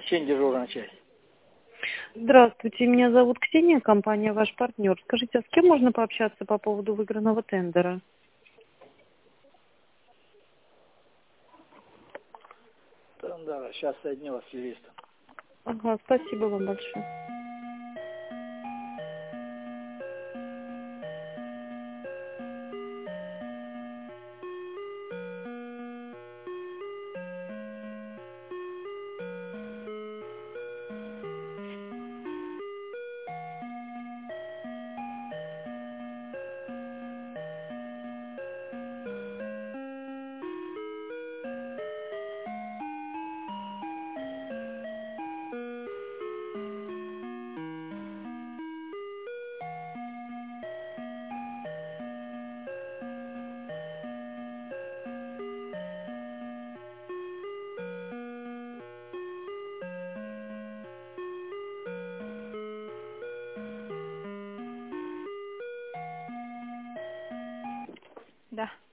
7 дежурная часть. Здравствуйте, меня зовут Ксения, компания «Ваш партнер». Скажите, а с кем можно пообщаться по поводу выигранного тендера? Да, сейчас соединю с юристом. Ага, спасибо вам большое. Да.